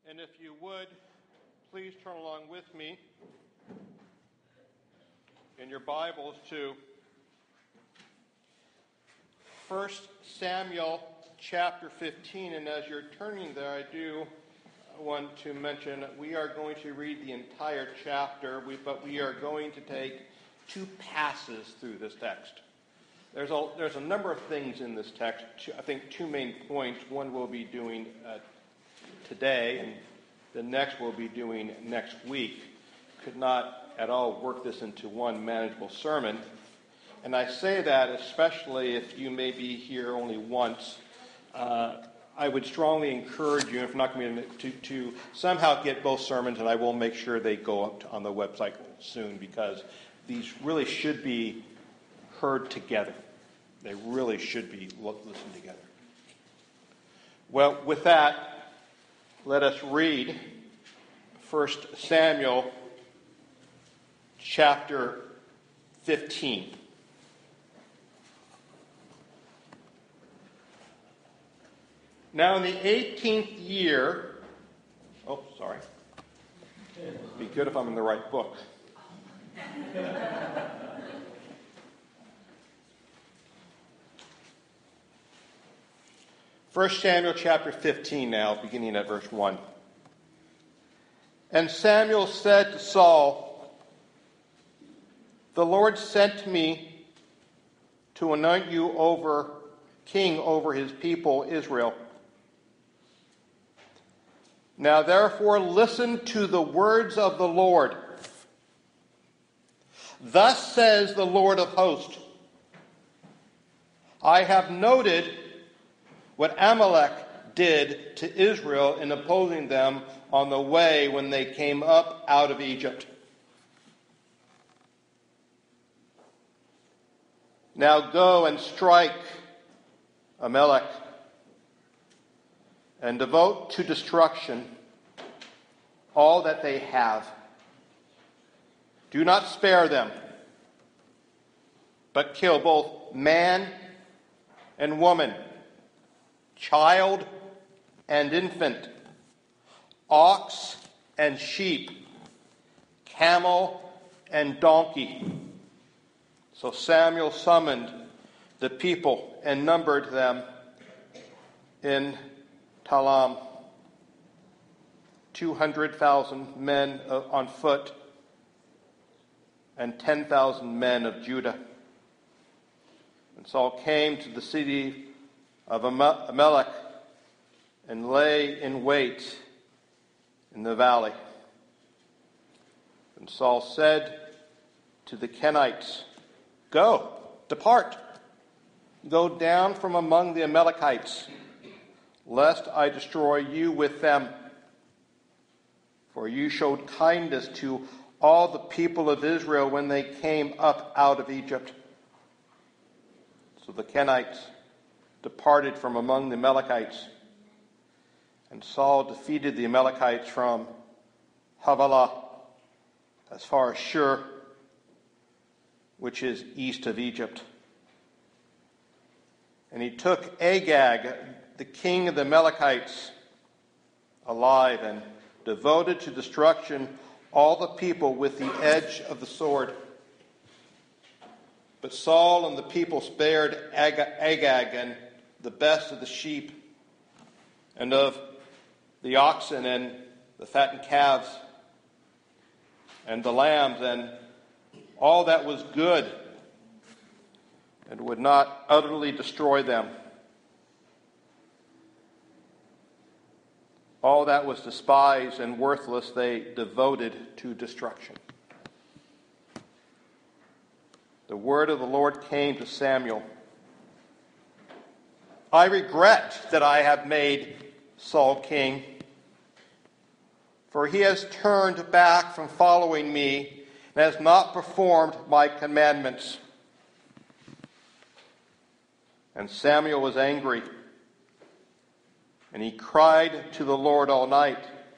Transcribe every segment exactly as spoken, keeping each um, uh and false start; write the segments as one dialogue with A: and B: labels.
A: And if you would, please turn along with me in your Bibles to First Samuel chapter fifteen. And as you're turning there, I do want to mention that we are going to read the entire chapter, but we are going to take two passes through this text. There's a, there's a number of things in this text. I think two main points. One we'll be doing uh, today, and the next we'll be doing next week. Could not at all work this into one manageable sermon. And I say that especially if you may be here only once. Uh, I would strongly encourage you, if not going to, to somehow get both sermons, and I will make sure they go up on the website soon, because these really should be heard together. They really should be listened together. Well, with that, let us read First Samuel chapter fifteen. Now in the eighteenth year, oh, sorry. It'd be good if I'm in the right book. First Samuel chapter fifteen now, beginning at verse one. And Samuel said to Saul, "The Lord sent me to anoint you over king over his people Israel. Now therefore listen to the words of the Lord. Thus says the Lord of hosts, I have noted what Amalek did to Israel in opposing them on the way when they came up out of Egypt. Now go and strike Amalek and devote to destruction all that they have. Do not spare them, but kill both man and woman, child and infant, ox and sheep, camel and donkey." So Samuel summoned the people and numbered them in Talam, two hundred thousand men on foot and ten thousand men of Judah. And Saul came to the city of Amalek and lay in wait in the valley. And Saul said to the Kenites, "Go, depart, go down from among the Amalekites, lest I destroy you with them. For you showed kindness to all the people of Israel when they came up out of Egypt." So the Kenites departed from among the Amalekites, and Saul defeated the Amalekites from Havilah as far as Shur, which is east of Egypt. And he took Agag, the king of the Amalekites, alive, and devoted to destruction all the people with the edge of the sword. But Saul and the people spared Agag and the best of the sheep and of the oxen and the fattened calves and the lambs and all that was good, and would not utterly destroy them. All that was despised and worthless they devoted to destruction. The word of the Lord came to Samuel. "I regret that I have made Saul king, for he has turned back from following me and has not performed my commandments." And Samuel was angry, and he cried to the Lord all night.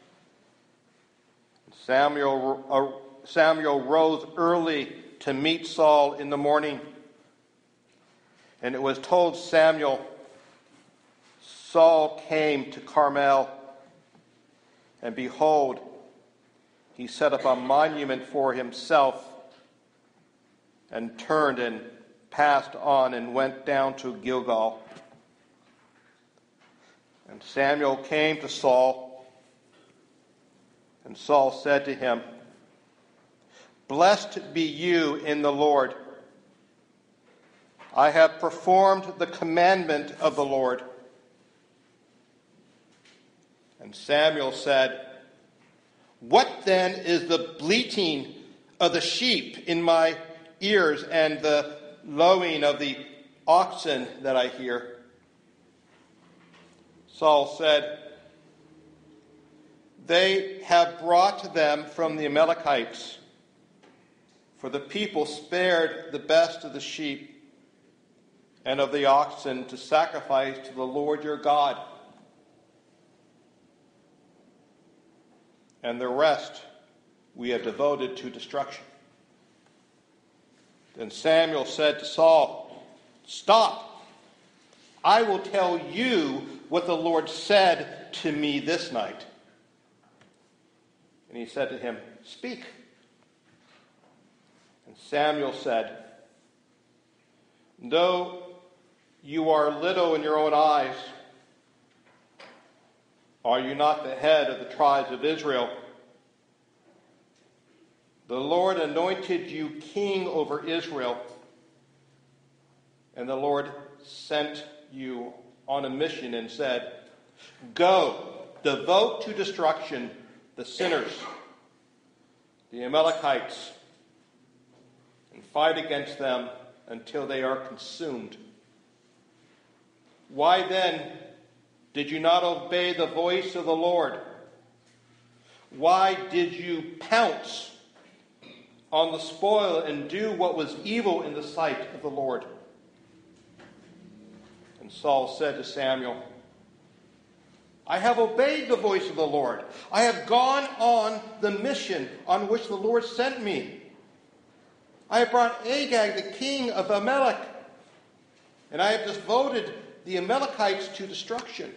A: Samuel, uh, Samuel rose early to meet Saul in the morning. And it was told Samuel, Saul came to Carmel, And behold, he set up a monument for himself and turned and passed on and went down to Gilgal. And Samuel came to Saul, and Saul said to him, "Blessed be you in the Lord. I have performed the commandment of the Lord." And Samuel said, "What then is the bleating of the sheep in my ears and the lowing of the oxen that I hear?" Saul said, "They have brought them from the Amalekites, for the people spared the best of the sheep and of the oxen to sacrifice to the Lord your God. And the rest we have devoted to destruction." Then Samuel said to Saul, "Stop! I will tell you what the Lord said to me this night." And he said to him, "Speak." And Samuel said, "Though you are little in your own eyes, are you not the head of the tribes of Israel? The Lord anointed you king over Israel, and the Lord sent you on a mission and said, 'Go, devote to destruction the sinners, the Amalekites, and fight against them until they are consumed.' Why then did you not obey the voice of the Lord? Why did you pounce on the spoil and do what was evil in the sight of the Lord?" And Saul said to Samuel, "I have obeyed the voice of the Lord. I have gone on the mission on which the Lord sent me. I have brought Agag, the king of Amalek, and I have devoted the Amalekites to destruction."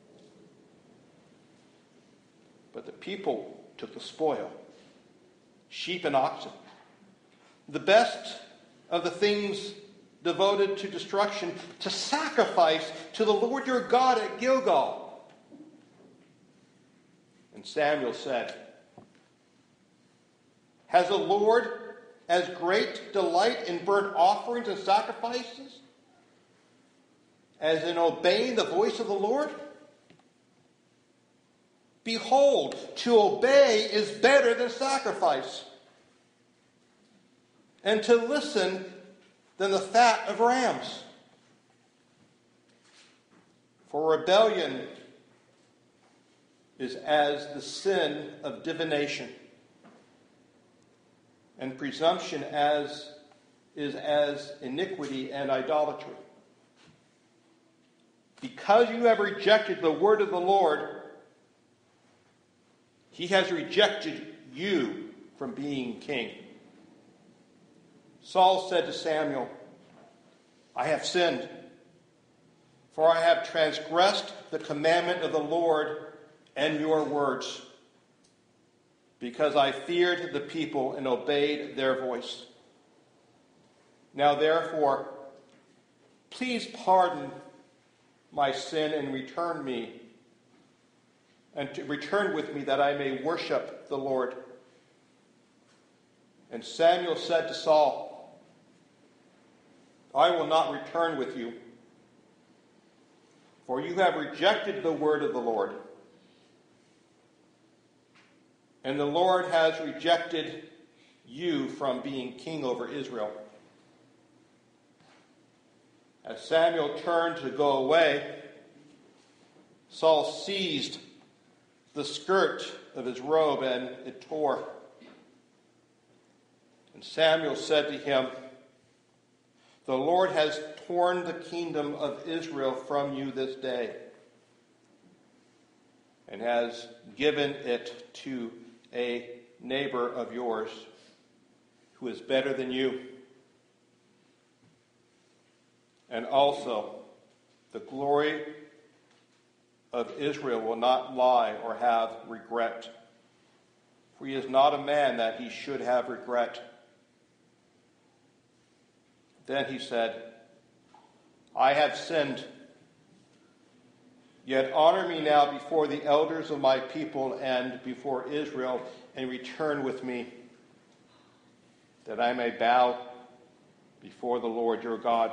A: But the people took the spoil, sheep and oxen, the best of the things devoted to destruction, to sacrifice to the Lord your God at Gilgal. And Samuel said, "Has the Lord as great delight in burnt offerings and sacrifices as in obeying the voice of the Lord? Behold, to obey is better than sacrifice, and to listen than the fat of rams. For rebellion is as the sin of divination, and presumption as is as iniquity and idolatry. Because you have rejected the word of the Lord, he has rejected you from being king." Saul said to Samuel, "I have sinned, for I have transgressed the commandment of the Lord and your words, because I feared the people and obeyed their voice. Now therefore, please pardon my sin and return me, and to return with me that I may worship the Lord." And Samuel said to Saul, "I will not return with you, for you have rejected the word of the Lord, and the Lord has rejected you from being king over Israel." As Samuel turned to go away, Saul seized the skirt of his robe, and it tore. And Samuel said to him, "The Lord has torn the kingdom of Israel from you this day, and has given it to a neighbor of yours who is better than you. And also the glory of Israel will not lie or have regret. For he is not a man that he should have regret. Then he said, I have sinned. Yet honor me now before the elders of my people and before Israel, and return with me, that I may bow before the Lord your God.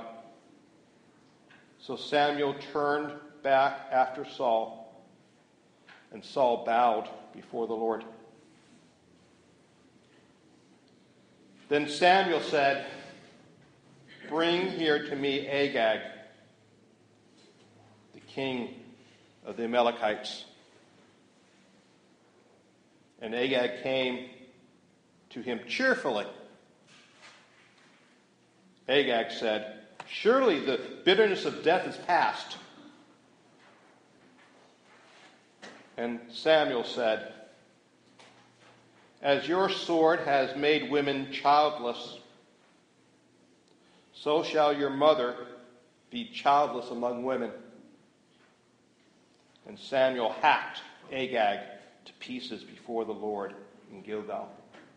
A: So Samuel turned back after Saul, and Saul bowed before the Lord. Then Samuel said, bring here to me Agag, the king of the Amalekites. And Agag came to him cheerfully. Agag said, surely the bitterness of death is past. And Samuel said, as your sword has made women childless, so shall your mother be childless among women. And Samuel hacked Agag to pieces before the Lord in Gilgal.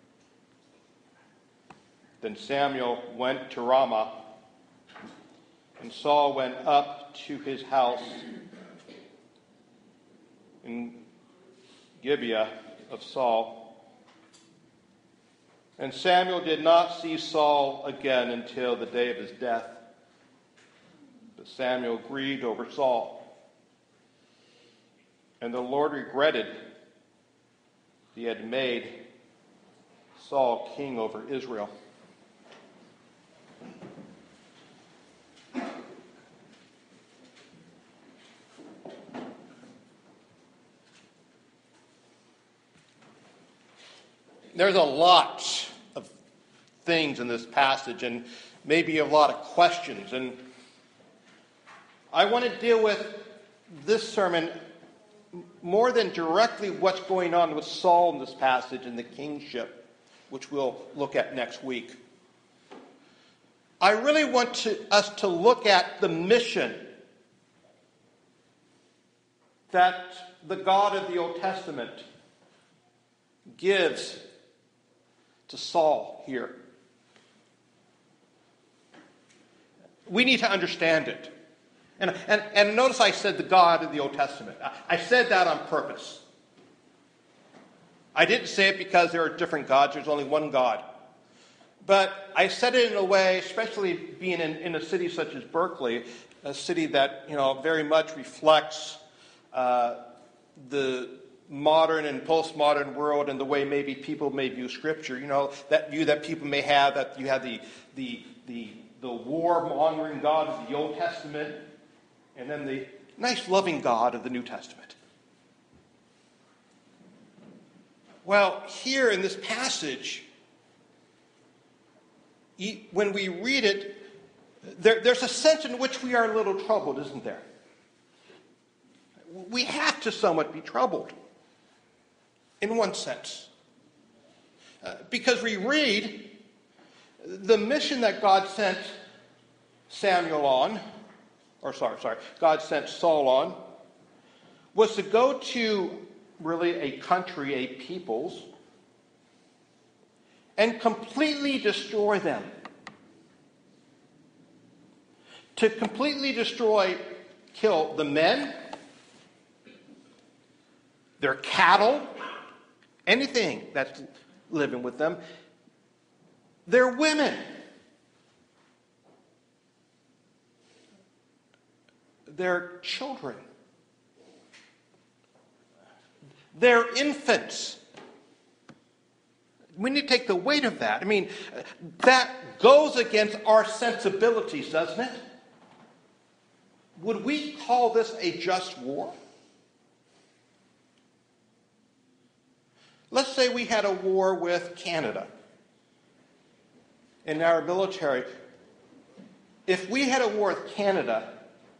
A: Then Samuel went to Ramah, and Saul went up to his house in Gibeah of Saul. And Samuel did not see Saul again until the day of his death. But Samuel grieved over Saul. And the Lord regretted he had made Saul king over Israel. There's a lot of things in this passage, and maybe a lot of questions. And I want to deal with this sermon more than directly what's going on with Saul in this passage and the kingship, which we'll look at next week. I really want to, us to look at the mission that the God of the Old Testament gives to Saul here. We need to understand it. And, and, and notice I said the God of the Old Testament. I, I said that on purpose. I didn't say it because there are different gods. There's only one God. But I said it in a way, especially being in, in a city such as Berkeley, a city that, you know, very much reflects uh, the modern and postmodern world and the way maybe people may view Scripture. You know, that view that people may have, that you have the the the, the war-mongering God of the Old Testament, and then the nice, loving God of the New Testament. Well, here in this passage, when we read it, there, there's a sense in which we are a little troubled, isn't there? We have to somewhat be troubled, in one sense. Uh, because we read the mission that God sent Samuel on, or sorry, sorry, God sent Saul on, was to go to really a country, a peoples, and completely destroy them. To completely destroy, kill the men, their cattle, anything that's living with them, their women, their children, their infants. We need to take the weight of that. I mean, that goes against our sensibilities, doesn't it? Would we call this a just war? Let's say we had a war with Canada in our military. If we had a war with Canada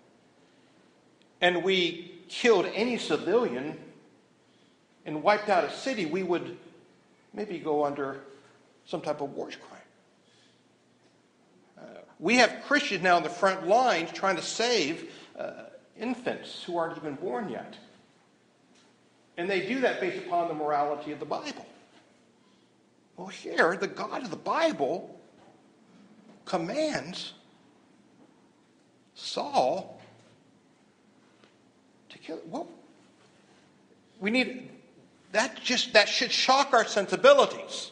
A: and we killed any civilian and wiped out a city, we would maybe go under some type of war crime. Uh, we have Christians now on the front lines trying to save uh, infants who aren't even born yet. And they do that based upon the morality of the Bible. Well, here, the God of the Bible commands Saul to kill. Well, we need that. Just that should shock our sensibilities.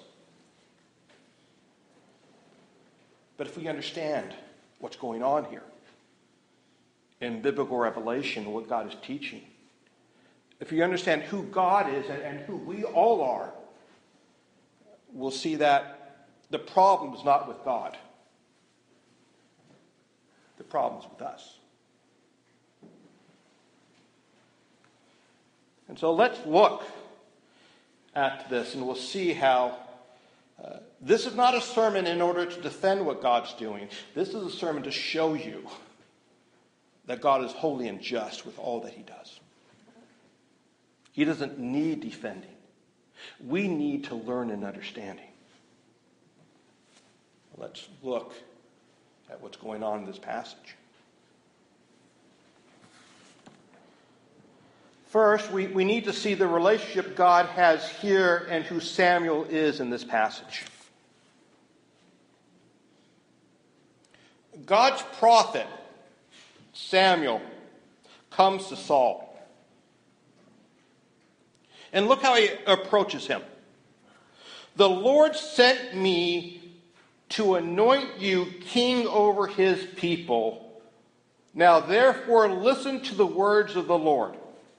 A: But if we understand what's going on here in biblical revelation, what God is teaching, if we understand who God is and, and who we all are, we'll see that the problem is not with God. The problem is with us. And so let's look at this and we'll see how uh, this is not a sermon in order to defend what God's doing. This is a sermon to show you that God is holy and just with all that he does. He doesn't need defending. We need to learn and understanding. Let's look at what's going on in this passage. First, we, we need to see the relationship God has here and who Samuel is in this passage. God's prophet, Samuel, comes to Saul. And look how he approaches him. The Lord sent me to anoint you king over his people. Now therefore listen to the words of the Lord.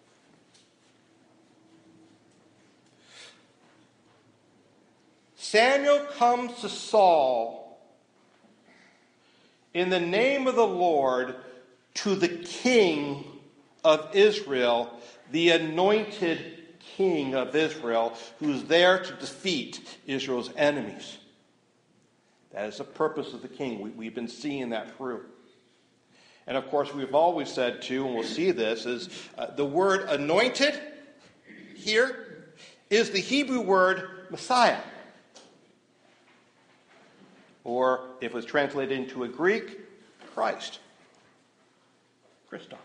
A: Samuel comes to Saul in the name of the Lord to the king of Israel, the anointed king of Israel, who's there to defeat Israel's enemies. That is the purpose of the king. We, we've been seeing that through. And of course, we've always said too, and we'll see this, is uh, the word anointed here is the Hebrew word Messiah. Or, if it was translated into a Greek, Christ. Christos.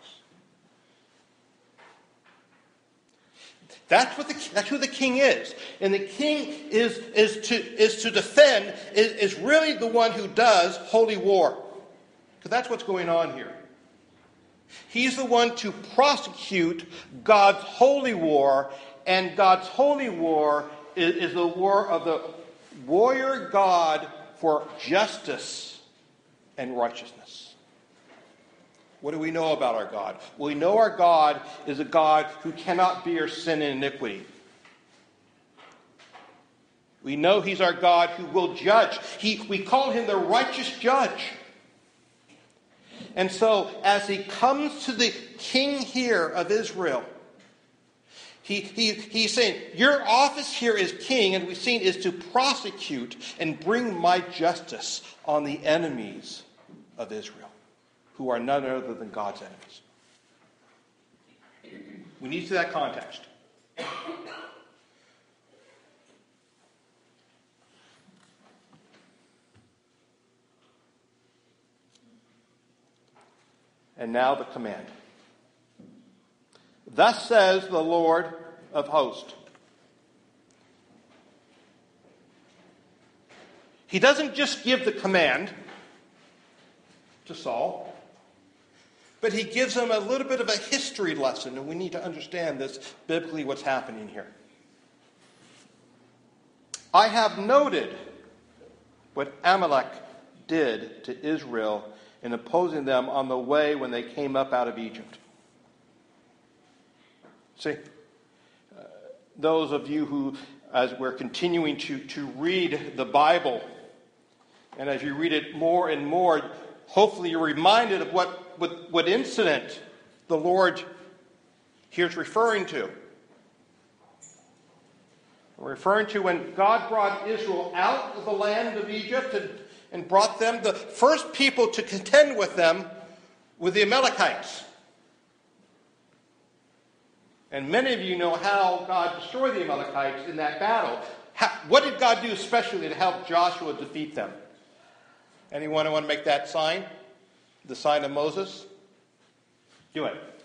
A: That's what the that's who the king is. And the king is, is to is to defend, is, is really the one who does holy war. Because that's what's going on here. He's the one to prosecute God's holy war, and God's holy war is, is the war of the warrior God for justice and righteousness. What do we know about our God? Well, we know our God is a God who cannot bear sin and iniquity. We know he's our God who will judge. He, we call him the righteous judge. And so, as he comes to the king here of Israel, He, he, he's saying, your office here as king, and we've seen, is to prosecute and bring my justice on the enemies of Israel, who are none other than God's enemies. We need to see that context. And now the command. Thus says the Lord of hosts. He doesn't just give the command to Saul, but he gives him a little bit of a history lesson, and we need to understand this biblically, what's happening here. I have noted what Amalek did to Israel in opposing them on the way when they came up out of Egypt. See, uh, those of you who, as we're continuing to, to read the Bible, and as you read it more and more, hopefully you're reminded of what, what, what incident the Lord here is referring to. We're referring to when God brought Israel out of the land of Egypt and, and brought them, the first people to contend with them were the Amalekites. And many of you know how God destroyed the Amalekites in that battle. How, what did God do especially to help Joshua defeat them? Anyone want to make that sign? The sign of Moses? Do it.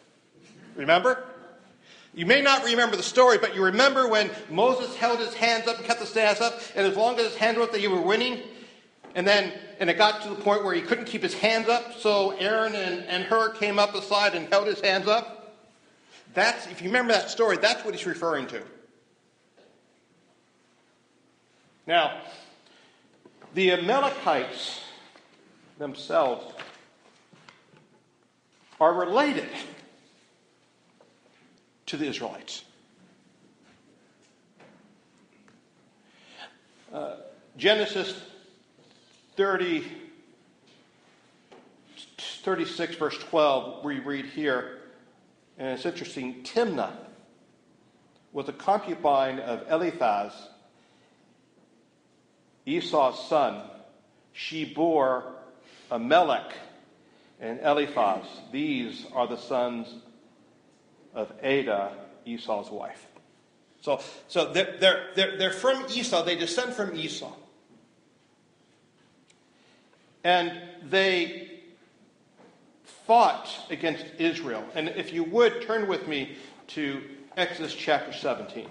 A: Remember? You may not remember the story, but you remember when Moses held his hands up and kept the staff up, and as long as his hands were up, that you were winning. And then, and it got to the point where he couldn't keep his hands up, so Aaron and, and Hur came up the side and held his hands up. That's, if you remember that story, that's what he's referring to. Now, the Amalekites themselves are related to the Israelites. Uh, Genesis thirty, thirty-six, verse twelve, we read here, and it's interesting, Timnah was a concubine of Eliphaz, Esau's son. She bore Amalek and Eliphaz. These are the sons of Adah, Esau's wife. So, so they're, they're, they're, they're from Esau. They descend from Esau. And they fought against Israel. And if you would, turn with me to Exodus chapter seventeen.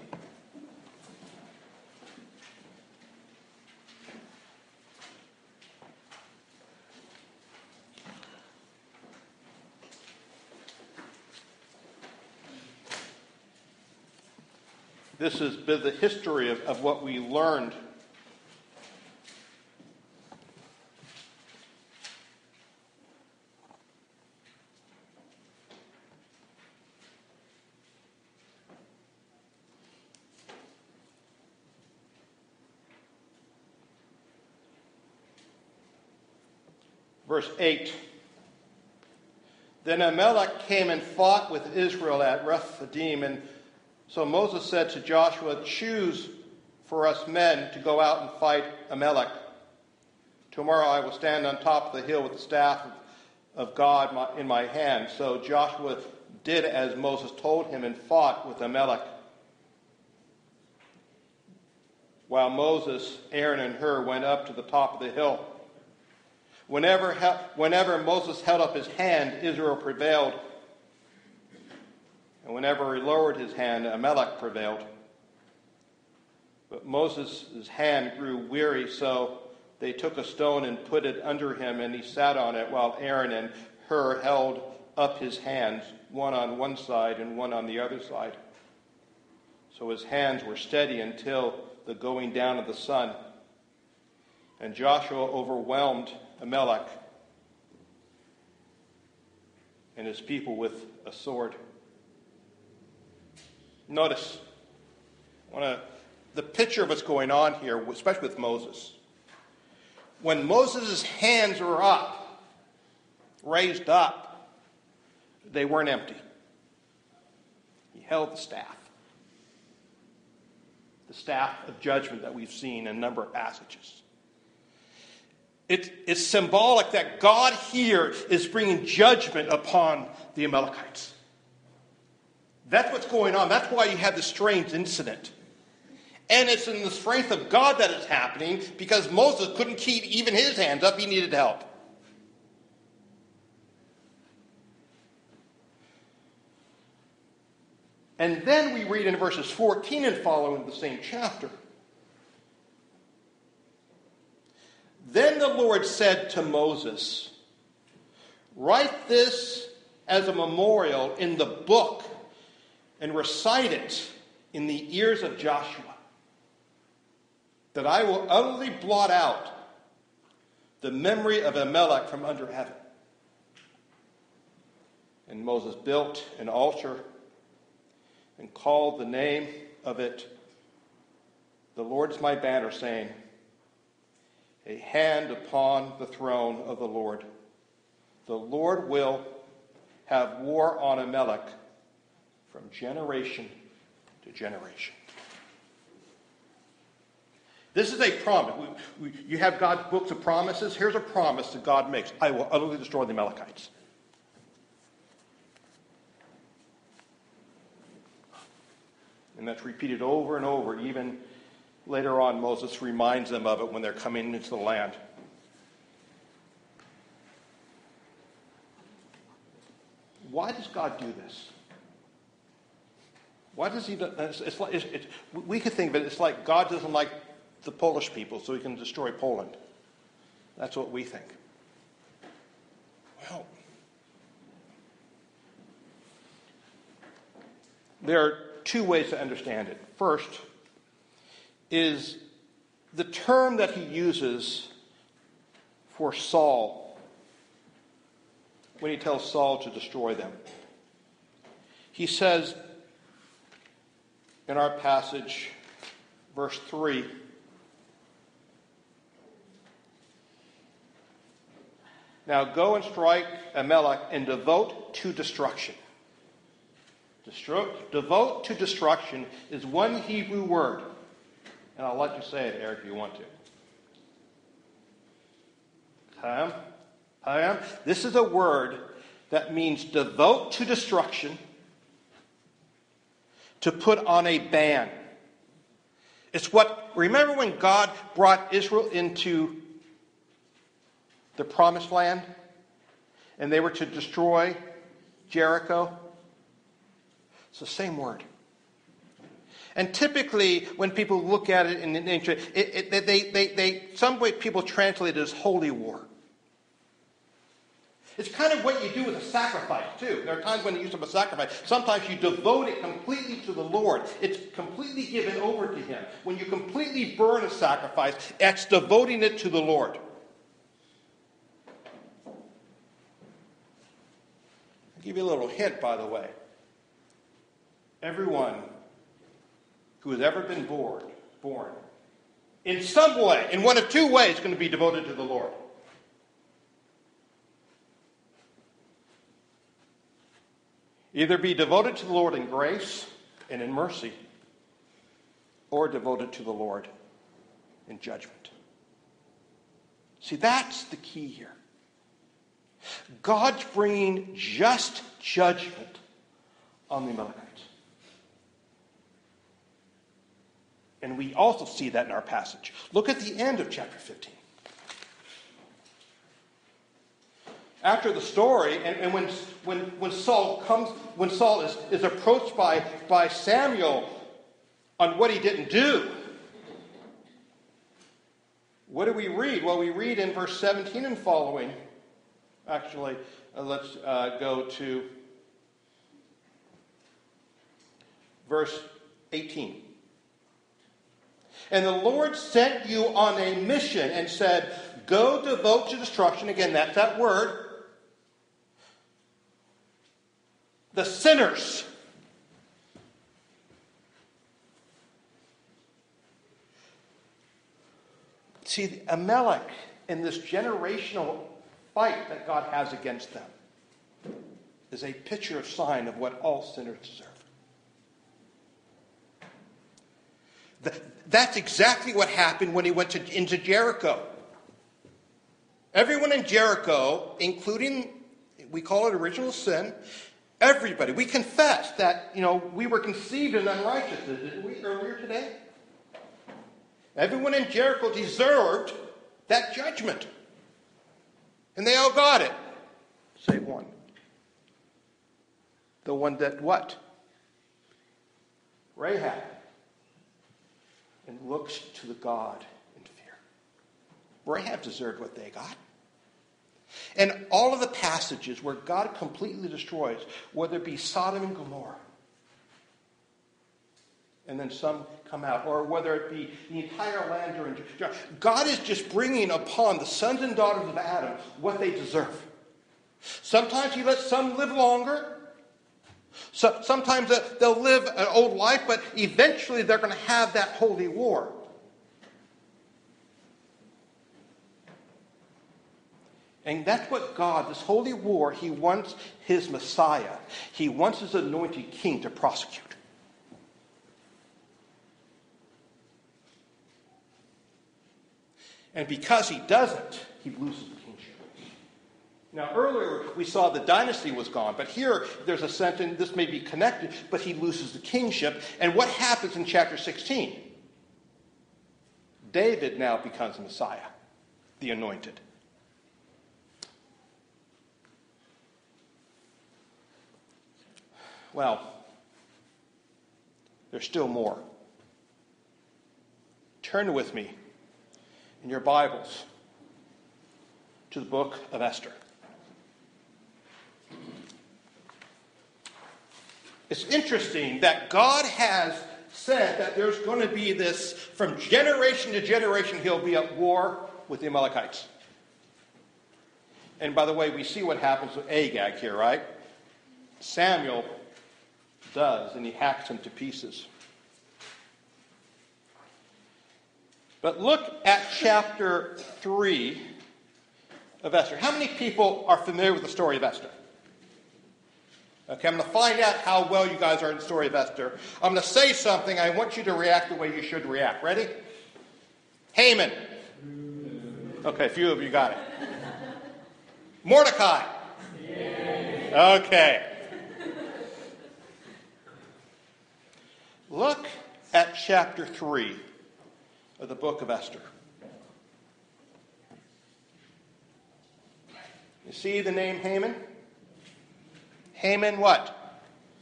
A: This is the history of, of what we learned. Verse eight. Then Amalek came and fought with Israel at Rephidim, and so Moses said to Joshua, choose for us men to go out and fight Amalek. Tomorrow I will stand on top of the hill with the staff of God in my hand. So Joshua did as Moses told him and fought with Amalek. While Moses, Aaron, and Hur went up to the top of the hill. Whenever, whenever Moses held up his hand, Israel prevailed. And whenever he lowered his hand, Amalek prevailed. But Moses' hand grew weary, so they took a stone and put it under him, and he sat on it, while Aaron and Hur held up his hands, one on one side and one on the other side. So his hands were steady until the going down of the sun. And Joshua overwhelmed Amalek and his people with a sword. Notice, I want to, the picture of what's going on here, especially with Moses. When Moses' hands were up, raised up, they weren't empty. He held the staff. The staff of judgment that we've seen in a number of passages. It, it's symbolic that God here is bringing judgment upon the Amalekites. That's what's going on. That's why you have this strange incident. And it's in the strength of God that it's happening, because Moses couldn't keep even his hands up. He needed help. And then we read in verses fourteen and following the same chapter. Then the Lord said to Moses, write this as a memorial in the book and recite it in the ears of Joshua, that I will utterly blot out the memory of Amalek from under heaven. And Moses built an altar and called the name of it, the Lord is my banner, saying, a hand upon the throne of the Lord. The Lord will have war on Amalek from generation to generation. This is a promise. We, we, you have God's books of promises. Here's a promise that God makes. I will utterly destroy the Amalekites. And that's repeated over and over. Even later on, Moses reminds them of it when they're coming into the land. Why does God do this? Why does he do, it's, it's like, it's, it's, we could think of it, it's like God doesn't like the Polish people, so he can destroy Poland. That's what we think. Well, there are two ways to understand it. First is the term that he uses for Saul when he tells Saul to destroy them. He says in our passage, verse three, now go and strike Amalek and devote to destruction. Destro- devote to destruction is one Hebrew word. And I'll let you say it, Eric, if you want to. Pam? Pam? This is a word that means devote to destruction, to put on a ban. It's what, remember when God brought Israel into the promised land and they were to destroy Jericho? It's the same word. And typically, when people look at it in nature, it, it, they, they, they, some way people translate it as holy war. It's kind of what you do with a sacrifice, too. There are times when you use of a sacrifice. Sometimes you devote it completely to the Lord. It's completely given over to Him. When you completely burn a sacrifice, that's devoting it to the Lord. I'll give you a little hint, by the way. Everyone who has ever been born, born, in some way, in one of two ways, is going to be devoted to the Lord. Either be devoted to the Lord in grace and in mercy, or devoted to the Lord in judgment. See, that's the key here. God's bringing just judgment on the Amalekites. And we also see that in our passage. Look at the end of chapter fifteen. After the story, and, and when, when, when Saul comes, when Saul is, is approached by, by Samuel on what he didn't do, what do we read? Well, we read in verse seventeen and following. Actually, uh, let's uh, go to verse eighteen. And the Lord sent you on a mission and said, go devote to destruction. Again, that's that word. The sinners. See, Amalek in this generational fight that God has against them is a picture of sign of what all sinners deserve. That's exactly what happened when he went to, into Jericho. Everyone in Jericho, including, we call it original sin, everybody, we confess that, you know, we were conceived in unrighteousness, didn't we, earlier today? Everyone in Jericho deserved that judgment. And they all got it. Save one. The one that what? Rahab. And looks to the God in fear. Rahab deserved what they got. And all of the passages where God completely destroys, whether it be Sodom and Gomorrah, and then some come out, or whether it be the entire land during judgment, God is just bringing upon the sons and daughters of Adam what they deserve. Sometimes he lets some live longer. So, sometimes they'll live an old life, but eventually they're going to have that holy war. And that's what God, this holy war, he wants his Messiah, he wants his anointed king to prosecute. And because he doesn't, he loses the kingship. Now, earlier we saw the dynasty was gone, but here there's a sentence, this may be connected, but he loses the kingship. And what happens in chapter sixteen? David now becomes the Messiah, the anointed. Well, There's still more. Turn with me in your Bibles to the book of Esther. It's interesting that God has said that there's going to be this, from generation to generation, he'll be at war with the Amalekites. And by the way, we see what happens with Agag here, right? Samuel does, and he hacks him to pieces. But look at chapter three of Esther. How many people are familiar with the story of Esther? Okay, I'm going to find out how well you guys are in the story of Esther. I'm going to say something. I want you to react the way you should react. Ready? Haman. Okay, a few of you got it. Mordecai. Okay. Look at chapter three of the book of Esther. You see the name Haman? Haman what?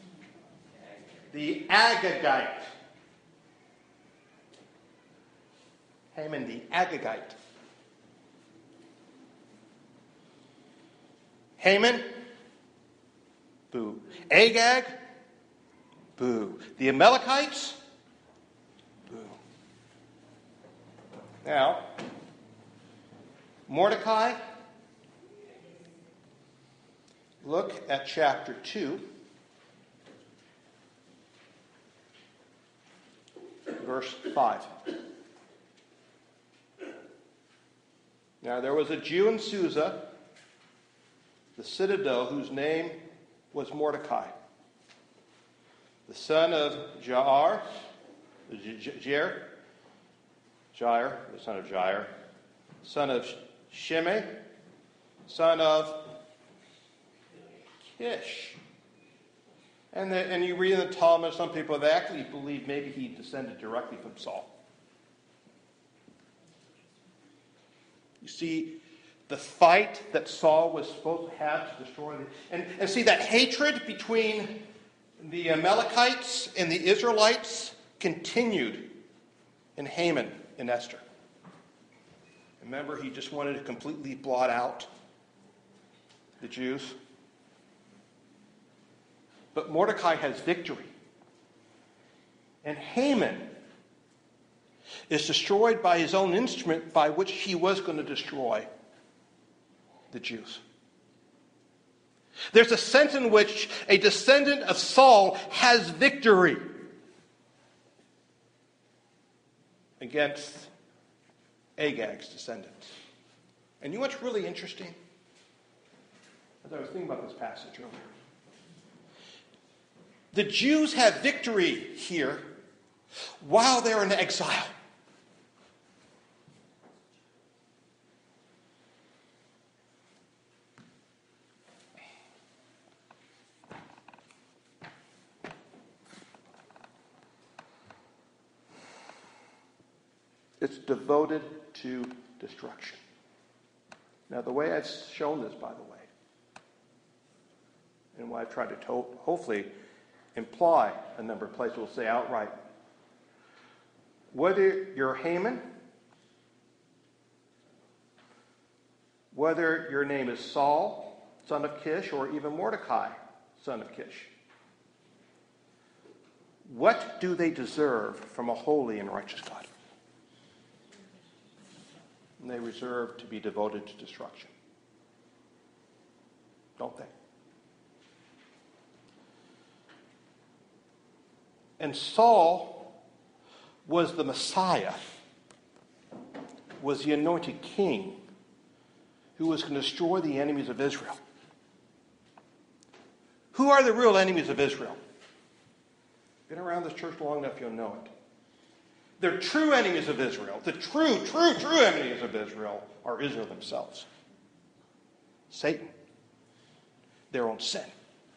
A: The Agagite. Haman the Agagite. Haman? Boo. Agag? Boo. The Amalekites? Boo. Now, Mordecai? Look at chapter two, verse five. Now there was a Jew in Susa, the citadel, whose name was Mordecai, the son of Jair, Jair, Jair, the son of Jair, son of Shimei, son of Kish. And, the, and you read in the Talmud, some people they actually believe maybe he descended directly from Saul. You see, the fight that Saul was supposed to have to destroy the, and, and see that hatred between the Amalekites and the Israelites continued in Haman and Esther. Remember, he just wanted to completely blot out the Jews. But Mordecai has victory. And Haman is destroyed by his own instrument by which he was going to destroy the Jews. There's a sense in which a descendant of Saul has victory against Agag's descendants. And you know what's really interesting? As I was thinking about this passage earlier. The Jews have victory here while they're in exile. It's devoted to destruction. Now, the way I've shown this, by the way, and what I've tried to to- hopefully imply a number of places, will say outright, whether you're Haman, whether your name is Saul, son of Kish, or even Mordecai, son of Kish, what do they deserve from a holy and righteous God? And they deserve to be devoted to destruction. Don't they? And Saul was the Messiah, was the anointed king who was going to destroy the enemies of Israel. Who are the real enemies of Israel? Been around this church long enough, you'll know it. The true enemies of Israel, the true, true, true enemies of Israel are Israel themselves. Satan. Their own sin.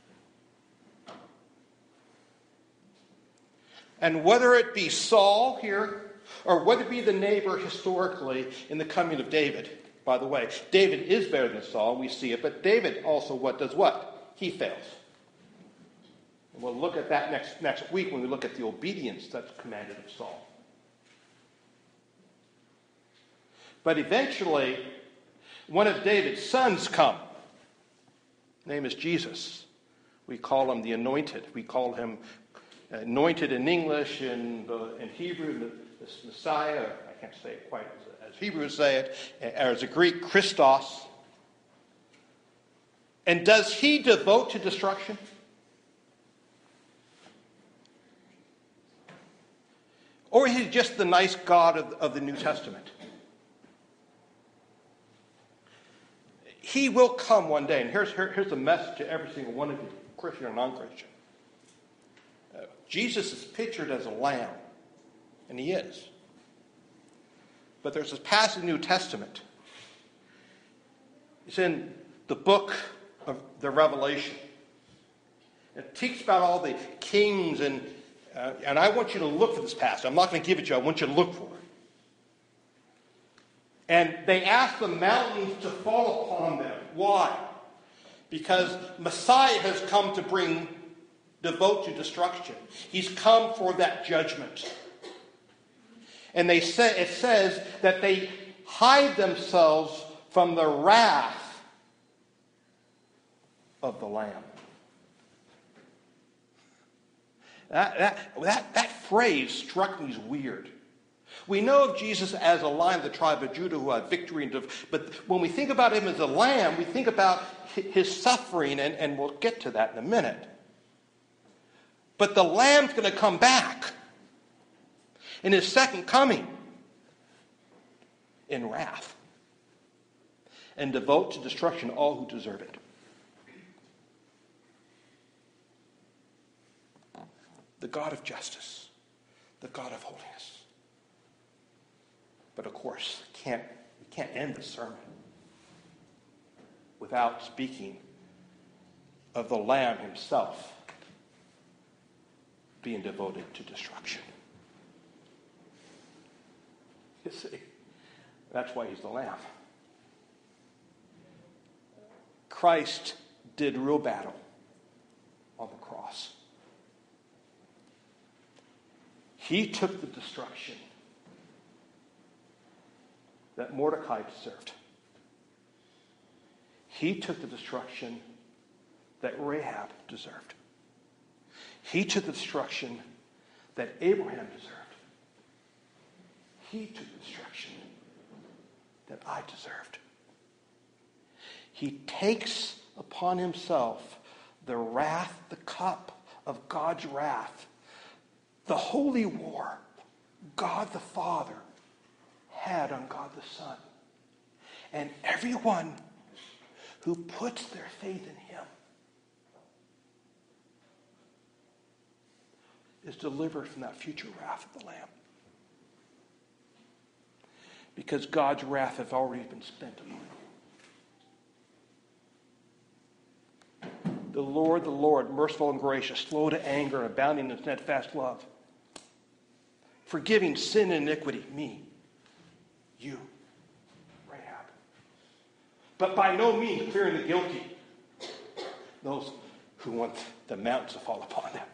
A: And whether it be Saul here, or whether it be the neighbor historically in the coming of David. By the way, David is better than Saul, we see it, but David also what does what? He fails. And we'll look at that next, next week when we look at the obedience that's commanded of Saul. But eventually, one of David's sons come. His name is Jesus. We call him the Anointed. We call him anointed in English, in, in Hebrew, the, the Messiah. I can't say it quite as, as Hebrews say it, as a Greek, Christos. And does he devote to destruction? Or is he just the nice God of, of the New Testament? He will come one day. And here's, here, here's the message to every single one of you, Christian or non-Christian. Uh, Jesus is pictured as a lamb. And he is. But there's this passage in the New Testament. It's in the book of the Revelation. It speaks about all the kings and Uh, and I want you to look for this passage. I'm not going to give it to you. I want you to look for it. And they asked the mountains to fall upon them. Why? Because Messiah has come to bring, devote to destruction. He's come for that judgment. And they say, it says that they hide themselves from the wrath of the Lamb. That, that, that, that phrase struck me as weird. We know of Jesus as a lion of the tribe of Judah who had victory. And but when we think about him as a lamb, we think about his suffering, and, and we'll get to that in a minute. But the lamb's going to come back in his second coming in wrath and devote to destruction all who deserve it. The God of justice, the God of holiness. But of course, can't, we can't end the sermon without speaking of the Lamb himself being devoted to destruction. You see, that's why he's the Lamb. Christ did real battle on the cross. He took the destruction that Mordecai deserved. He took the destruction that Rahab deserved. He took the destruction that Abraham deserved. He took the destruction that I deserved. He takes upon himself the wrath, the cup of God's wrath, the holy war God the Father had on God the Son. And everyone who puts their faith in him is delivered from that future wrath of the Lamb. Because God's wrath has already been spent upon him. The Lord, the Lord, merciful and gracious, slow to anger and abounding in steadfast love, forgiving sin and iniquity, me, you, Rahab. But by no means clearing the guilty, those who want the mountains to fall upon them.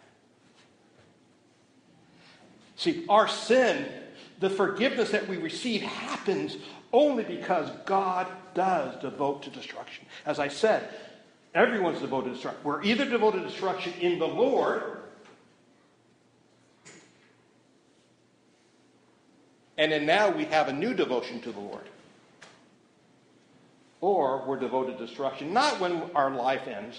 A: See, our sin, the forgiveness that we receive, happens only because God does devote to destruction. As I said, everyone's devoted to destruction. We're either devoted to destruction in the Lord, and then now we have a new devotion to the Lord. Or we're devoted to destruction, not when our life ends,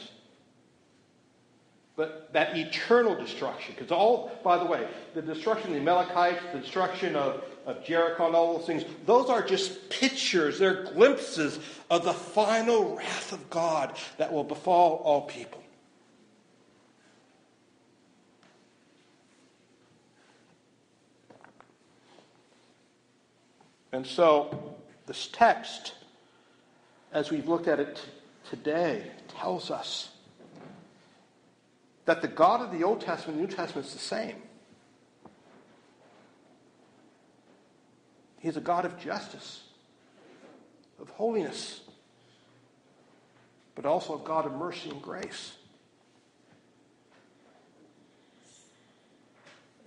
A: but that eternal destruction. Because all, by the way, the destruction of the Amalekites, the destruction of, of Jericho and all those things, those are just pictures, they're glimpses of the final wrath of God that will befall all people. And so, this text, as we've looked at it t- today, tells us that the God of the Old Testament and New Testament is the same. He's a God of justice, of holiness, but also a God of mercy and grace.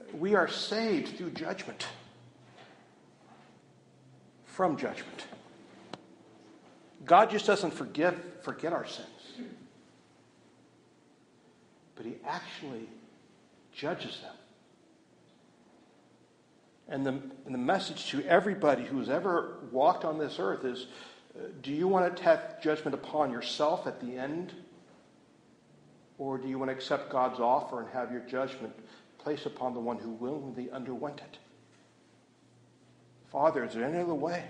A: we are saved through judgment. From judgment. God just doesn't forgive, forget our sins. But he actually judges them. And the, and the message to everybody who's ever walked on this earth is, uh, do you want to have judgment upon yourself at the end? Or do you want to accept God's offer and have your judgment placed upon the one who willingly underwent it? Father, is there any other way?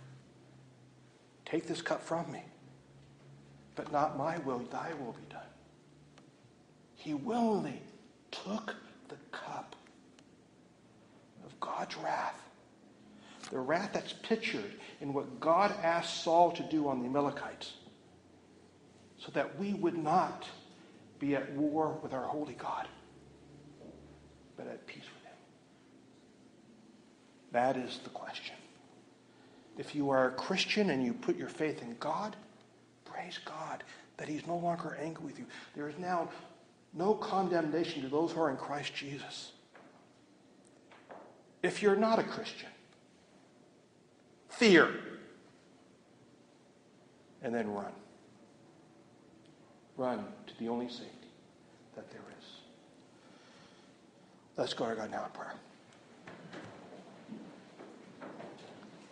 A: Take this cup from me. But not my will, thy will be done. He willingly took the cup of God's wrath. The wrath that's pictured in what God asked Saul to do on the Amalekites. So that we would not be at war with our holy God, but at peace with him. That is the question. If you are a Christian and you put your faith in God, praise God that he's no longer angry with you. There is now no condemnation to those who are in Christ Jesus. If you're not a Christian, fear, and then run. Run to the only safety that there is. Let's go to God now in prayer.